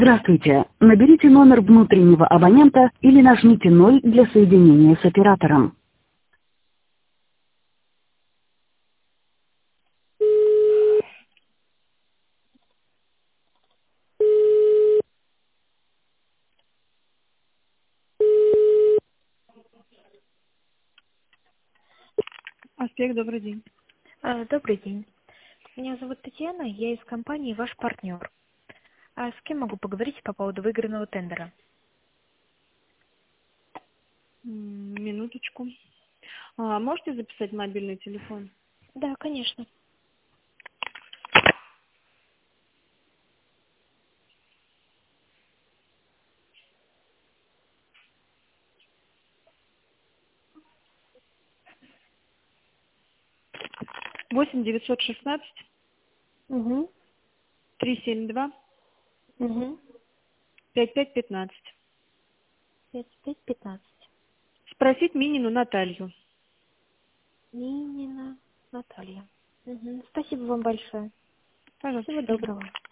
Здравствуйте. Наберите номер внутреннего абонента или нажмите 0 для соединения с оператором. Аспект, добрый день. Добрый день. Меня зовут Татьяна, я из компании «Ваш партнер». А с кем могу поговорить по поводу выигранного тендера? Минуточку. Можете записать мобильный телефон? Да, конечно. 8 916 Угу. 372 Угу. 5515. 5515. Спросить Минину Наталью. Минина Наталья. Угу. Спасибо вам большое. Пожалуйста. Всего доброго.